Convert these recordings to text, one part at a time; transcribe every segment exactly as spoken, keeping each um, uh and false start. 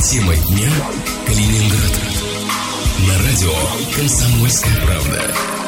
Тема дня Калининград. На радио «Комсомольская правда».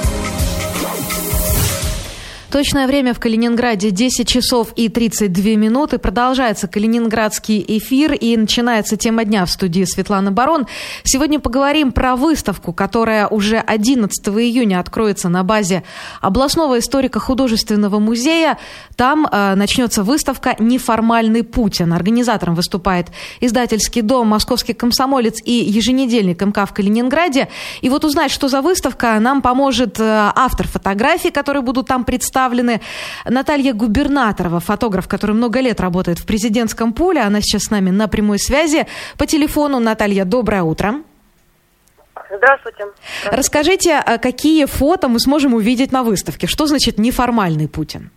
Точное время в Калининграде десять часов и тридцать две минуты. Продолжается калининградский эфир и начинается тема дня в студии Светлана Барон. Сегодня поговорим про выставку, которая уже одиннадцатого июня откроется на базе областного историко-художественного музея. Там э, начнется выставка «Неформальный Путин». Организатором выступает издательский дом «Московский комсомолец» и еженедельник эм ка в Калининграде. И вот узнать, что за выставка, нам поможет э, автор фотографий, которые будут там представлены. Наталья Губернаторова, фотограф, который много лет работает в президентском пуле. Она сейчас с нами на прямой связи по телефону. Наталья, доброе утро. Здравствуйте. Здравствуйте. Расскажите, какие фото мы сможем увидеть на выставке? Что значит неформальный Путин?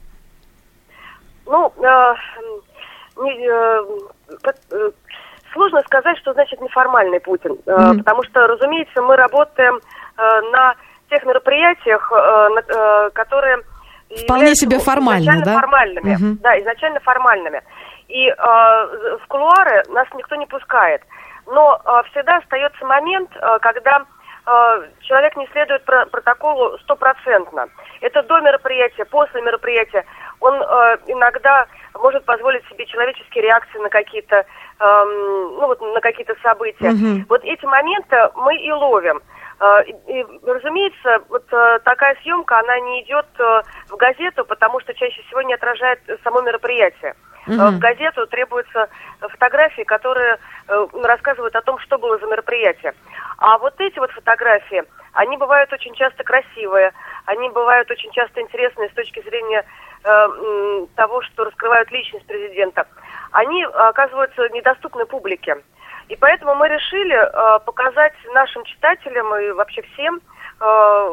Ну, э, не, э, сложно сказать, что значит неформальный Путин. Mm-hmm. Э, потому что, разумеется, мы работаем э, на тех мероприятиях, э, э, которые... Вполне себе формально, да? Формальными, угу. Да, изначально формальными. И э, в кулуары нас никто не пускает. Но э, всегда остается момент, э, когда э, человек не следует про- протоколу стопроцентно. Это до мероприятия, после мероприятия. Он э, иногда может позволить себе человеческие реакции на какие-то, э, ну, вот, на какие-то события. Угу. Вот эти моменты мы и ловим. И, и, разумеется, вот такая съемка, она не идет в газету, потому что чаще всего не отражает само мероприятие. Mm-hmm. В газету требуются фотографии, которые рассказывают о том, что было за мероприятие. А вот эти вот фотографии, они бывают очень часто красивые, они бывают очень часто интересные с точки зрения э, того, что раскрывают личность президента. Они оказываются недоступны публике. И поэтому мы решили э, показать нашим читателям и вообще всем э,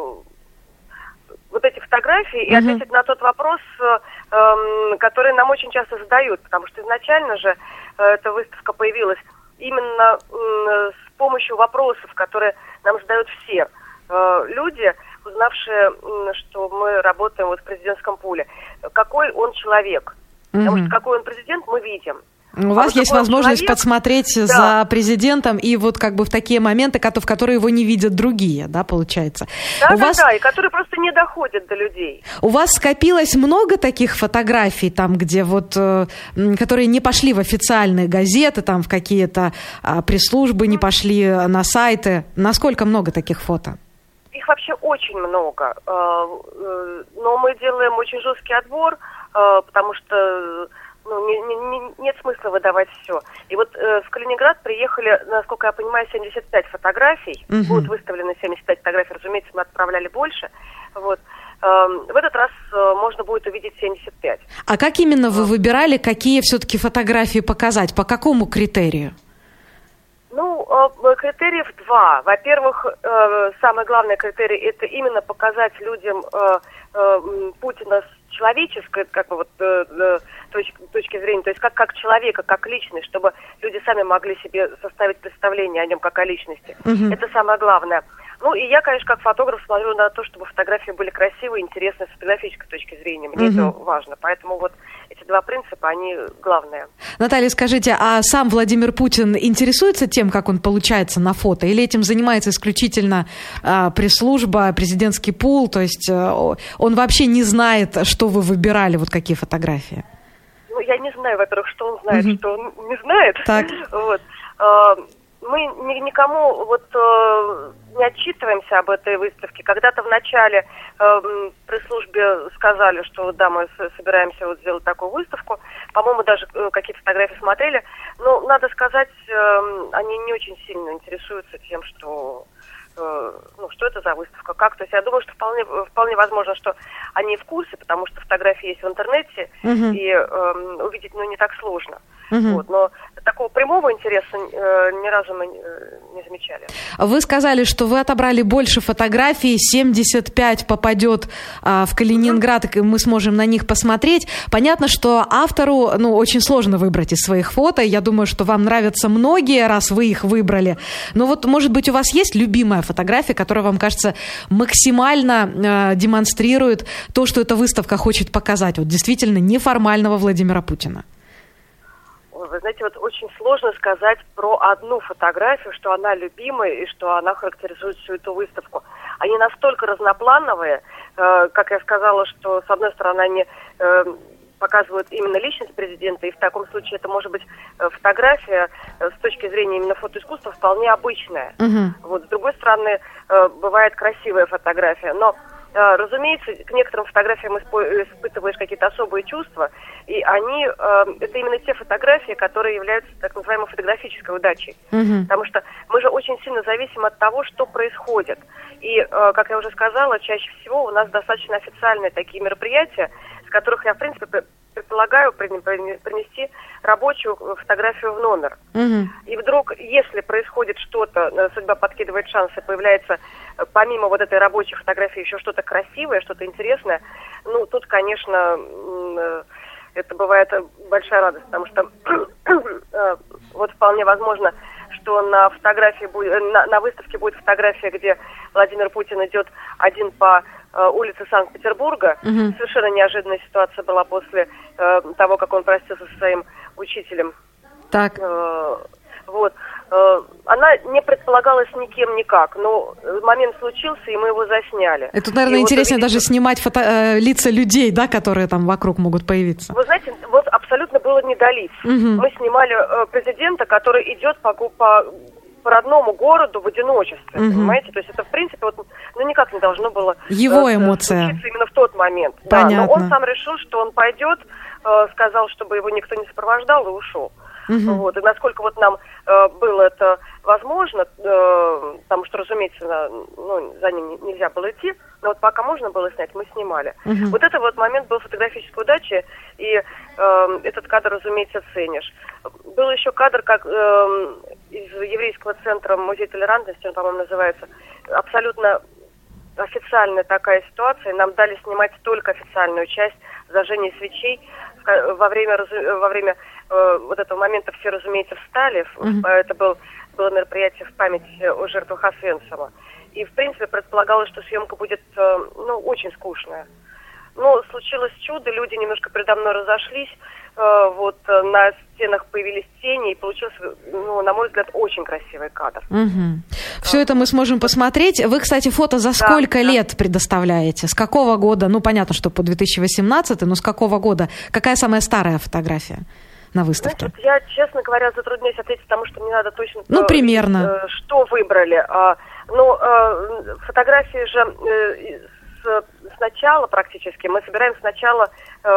вот эти фотографии и uh-huh. ответить на тот вопрос, э, э, который нам очень часто задают, потому что изначально же э, эта выставка появилась именно э, с помощью вопросов, которые нам задают все э, люди, узнавшие, э, что мы работаем вот в президентском пуле. Какой он человек? Uh-huh. Потому что какой он президент, мы видим. У вас есть возможность человек, подсмотреть да. за президентом и вот как бы в такие моменты, в которые его не видят другие, да, получается? Да, у да, вас... да, и которые просто не доходят до людей. У вас скопилось много таких фотографий, там, где вот, э, которые не пошли в официальные газеты, там, в какие-то э, пресс-службы, не пошли на сайты? Насколько много таких фото? Их вообще очень много, э, э, но мы делаем очень жесткий отбор, э, потому что... Ну, не, не, нет смысла выдавать все. И вот э, в Калининград приехали, насколько я понимаю, семьдесят пять фотографий. Угу. Будут выставлены семьдесят пять фотографий. Разумеется, мы отправляли больше. Вот. Э, в этот раз э, можно будет увидеть семьдесят пять. А как именно вы выбирали, какие все-таки фотографии показать? По какому критерию? Ну, э, критериев два. Во-первых, э, самый главный критерий – это именно показать людям э, э, Путина с человеческой, как бы вот э, точки, точки зрения, то есть как, как человека, как личность, чтобы люди сами могли себе составить представление о нем как о личности. Uh-huh. Это самое главное. Ну и я, конечно, как фотограф смотрю на то, чтобы фотографии были красивые, интересные с фотографической точки зрения. Мне uh-huh. это важно. Поэтому вот эти два принципа, они главные. Наталья, скажите, а сам Владимир Путин интересуется тем, как он получается на фото? Или этим занимается исключительно а, пресс-служба, президентский пул? То есть а, он вообще не знает, что вы выбирали, вот какие фотографии? Ну, я не знаю, во-первых, что он знает, uh-huh. что он не знает. Так. Вот. А, мы никому вот э, не отчитываемся об этой выставке. Когда-то в начале э, пресс-службе сказали, что да, мы собираемся вот сделать такую выставку. По-моему, даже э, какие-то фотографии смотрели. Но, надо сказать, э, они не очень сильно интересуются тем, что... ну, что это за выставка, как. То есть я думаю, что вполне, вполне возможно, что они в курсе, потому что фотографии есть в интернете, uh-huh. и э, увидеть, ну, не так сложно. Uh-huh. Вот, но такого прямого интереса э, ни разу мы э, не замечали. Вы сказали, что вы отобрали больше фотографий, семьдесят пять попадет а, в Калининград, uh-huh. и мы сможем на них посмотреть. Понятно, что автору, ну, очень сложно выбрать из своих фото. Я думаю, что вам нравятся многие, раз вы их выбрали. Но вот, может быть, у вас есть любимая фотография, которая вам кажется максимально э, демонстрирует то, что эта выставка хочет показать, вот действительно неформального Владимира Путина? Вы Вы знаете, вот очень сложно сказать про одну фотографию, что она любимая и что она характеризует всю эту выставку. Они настолько разноплановые, э, как я сказала, что с одной стороны они э, показывают именно личность президента, и в таком случае это может быть фотография э, с точки зрения именно фотоискусства вполне обычная. Uh-huh. Вот, с другой стороны, э, бывает красивая фотография, но разумеется, к некоторым фотографиям испытываешь какие-то особые чувства, и они, э, это именно те фотографии, которые являются так называемой фотографической удачей. Mm-hmm. Потому что мы же очень сильно зависим от того, что происходит. И, э, как я уже сказала, чаще всего у нас достаточно официальные такие мероприятия, с которых я, в принципе, предполагаю принести рабочую фотографию в номер. Mm-hmm. И вдруг, если происходит что-то, судьба подкидывает шансы, появляется помимо вот этой рабочей фотографии еще что-то красивое, что-то интересное, ну, тут, конечно, это бывает большая радость, потому что вот вполне возможно, что на фотографии будет, на, на выставке будет фотография, где Владимир Путин идет один по э, улице Санкт-Петербурга. Mm-hmm. Совершенно неожиданная ситуация была после э, того, как он простился со своим учителем. Так. Э, вот. Э, она не предполагалась никем никак, но момент случился, и мы его засняли. И тут, наверное, и интереснее вот увидели... даже снимать фото... э, лица людей, да, которые там вокруг могут появиться. Вы знаете, вот абсолютно было не до лиц. Угу. Мы снимали э, президента, который идет по, по, по родному городу в одиночестве, угу. понимаете? То есть это, в принципе, вот, ну, никак не должно было его э, эмоция случиться именно в тот момент. Понятно. Да, но он сам решил, что он пойдет, э, сказал, чтобы его никто не сопровождал, и ушел. Угу. Вот. И насколько вот нам э, было это возможно, э, потому что, разумеется, на, ну, за ним нельзя было идти, но вот пока можно было снять, мы снимали. Угу. Вот это вот момент был фотографической удачи, и э, этот кадр, разумеется, ценишь. Был еще кадр, как э, из еврейского центра «Музей толерантности», он, по-моему, называется, абсолютно официальная такая ситуация, нам дали снимать только официальную часть зажжения свечей. Во время, во время э, вот этого момента все, разумеется, встали. Mm-hmm. Это был, было мероприятие в память о жертвах Освенцима. И, в принципе, предполагалось, что съемка будет э, ну, очень скучная. Но случилось чудо, люди немножко передо мной разошлись, э, вот э, на стенах появились тени, и получился, ну, на мой взгляд, очень красивый кадр. Угу. Все а, это мы сможем посмотреть. Вы, кстати, фото за сколько да, лет да. предоставляете? С какого года? Ну, понятно, что по две тысячи восемнадцатый, но с какого года? Какая самая старая фотография на выставке? Значит, я, честно говоря, затрудняюсь ответить, потому что мне надо точно... Ну, примерно. Э, что выбрали. А, ну, э, фотографии же... Э, сначала практически, мы собираем сначала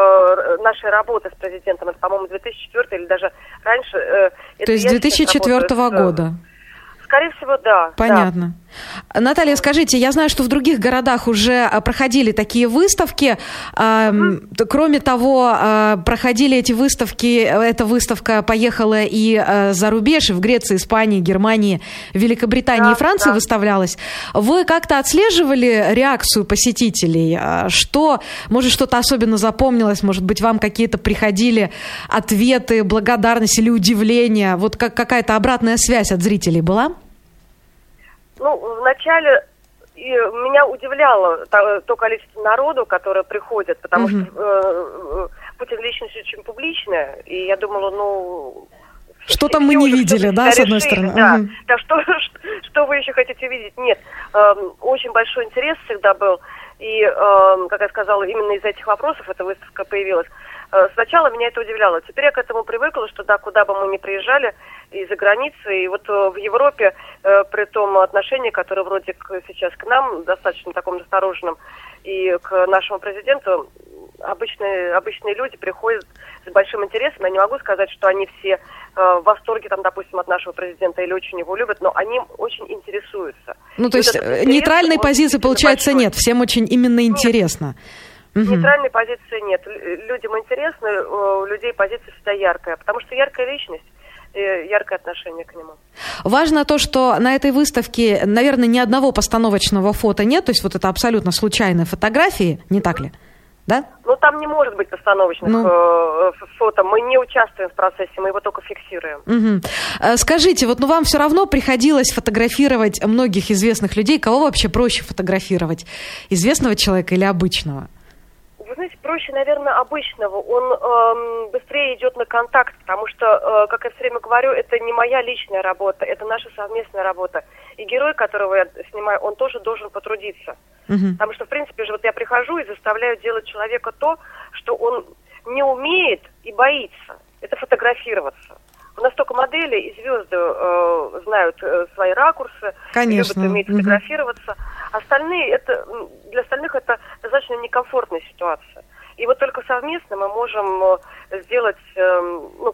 э, нашей работы с президентом, это, по-моему, две тысячи четвёртый или даже раньше. Э, То есть с две тысячи четвёртого года? Скорее всего, да. Понятно. Да. Наталья, скажите, я знаю, что в других городах уже проходили такие выставки. Mm-hmm. Кроме того, проходили эти выставки, эта выставка поехала и за рубеж, и в Греции, Испании, Германии, Великобритании да, и Франции да. выставлялась. Вы как-то отслеживали реакцию посетителей? Что, может, что-то особенно запомнилось? Может быть, вам какие-то приходили ответы, благодарность или удивление? Вот как, какая-то обратная связь от зрителей была? Ну, вначале и меня удивляло то, то количество народу, которое приходит, потому mm-hmm. что э, Путин личность очень публичная, и я думала, ну... Что-то мы не видели, да, с одной стороны? Да, mm-hmm. да что, что вы еще хотите видеть? Нет, э, очень большой интерес всегда был, и, э, как я сказала, именно из-за этих вопросов эта выставка появилась. Э, сначала меня это удивляло, теперь я к этому привыкла, что да, куда бы мы ни приезжали, из-за границы, и вот в Европе, э, при том отношении, которое вроде к, сейчас к нам, достаточно таком настороженном, и к нашему президенту, обычные, обычные люди приходят с большим интересом. Я не могу сказать, что они все э, в восторге, там, допустим, от нашего президента или очень его любят, но они очень интересуются. Ну, то и есть вот нейтральной позиции, получается, большой. Нет, всем очень именно интересно. Нет. Угу. Нейтральной позиции нет. Людям интересно, у людей позиция всегда яркая, потому что яркая личность, яркое отношение к нему. Важно то, что на этой выставке, наверное, ни одного постановочного фото нет, то есть вот это абсолютно случайные фотографии, не так ли? Да? Ну, там не может быть постановочных ну. э, фото. Мы не участвуем в процессе, мы его только фиксируем. Угу. Скажите, вот ну вам все равно приходилось фотографировать многих известных людей. Кого вообще проще фотографировать? Известного человека или обычного? Вы знаете, проще, наверное, обычного. Он э, быстрее идет на контакт, потому что, э, как я все время говорю, это не моя личная работа, это наша совместная работа. И герой, которого я снимаю, он тоже должен потрудиться. Uh-huh. Потому что, в принципе, же вот я прихожу и заставляю делать человека то, что он не умеет и боится. Это фотографироваться. У нас только модели и звезды э, знают э, свои ракурсы, Конечно. любят уметь фотографироваться. Uh-huh. Остальные, это, для остальных это достаточно некомфортная ситуация. И вот только совместно мы можем сделать э, ну,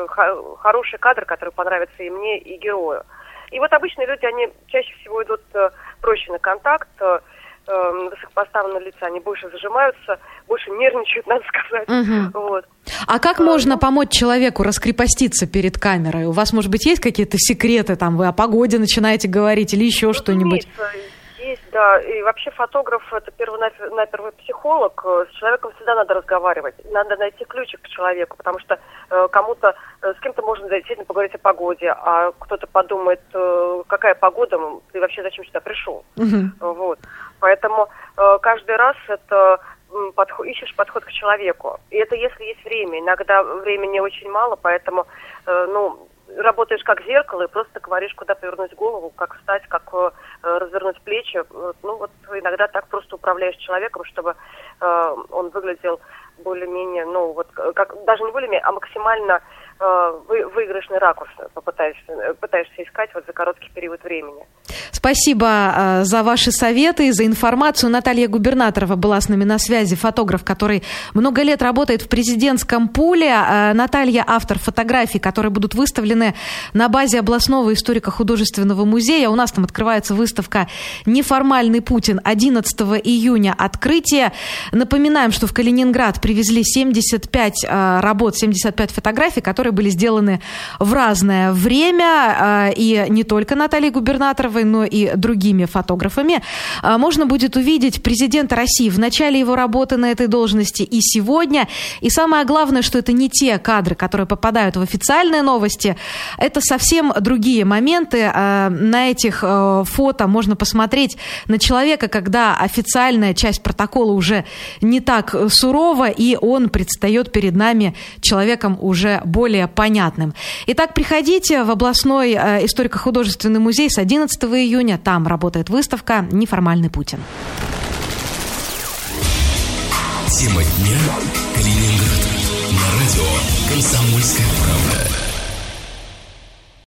хороший кадр, который понравится и мне, и герою. И вот обычные люди, они чаще всего идут э, проще на контакт, э, высокопоставленные лица, они больше зажимаются, больше нервничают, надо сказать. Угу. Вот. А как а, можно ну, помочь человеку раскрепоститься перед камерой? У вас, может быть, есть какие-то секреты, там, вы о погоде начинаете говорить или еще ну, что-нибудь? Есть, да. И вообще фотограф – это первый психолог. С человеком всегда надо разговаривать. Надо найти ключик к человеку, потому что э, кому-то, э, с кем-то можно действительно поговорить о погоде, а кто-то подумает, э, какая погода, ты вообще зачем сюда пришел. Uh-huh. Вот. Поэтому э, каждый раз это э, подход, ищешь подход к человеку. И это если есть время. Иногда времени очень мало, поэтому, э, ну, работаешь как зеркало и просто говоришь, куда повернуть голову, как встать, как э, развернуть плечи. Ну вот иногда так просто управляешь человеком, чтобы э, он выглядел более-менее, ну вот как даже не более-менее, а максимально э, вы, выигрышный ракурс попытаешься, пытаешься искать вот за короткий период времени. Спасибо э, за ваши советы, за информацию. Наталья Губернаторова была с нами на связи, фотограф, который много лет работает в президентском пуле. Э, Наталья – автор фотографий, которые будут выставлены на базе областного историко-художественного музея. У нас там открывается выставка «Неформальный Путин». одиннадцатого июня открытие. Напоминаем, что в Калининград привезли семьдесят пять э, работ, семьдесят пять фотографий, которые были сделаны в разное время. Э, и не только Натальей Губернаторовой, но и другими фотографами. Э, можно будет увидеть президента России в начале его работы на этой должности и сегодня. И самое главное, что это не те кадры, которые попадают в официальные новости. Это совсем другие моменты. Э, на этих э, фото можно посмотреть на человека, когда официальная часть протокола уже не так сурова, и он предстает перед нами человеком уже более понятным. Итак, приходите в областной э, историко-художественный музей с одиннадцатого июня. Там работает выставка «Неформальный Путин». Тема дня. Калининград. На радио «Комсомольская правда».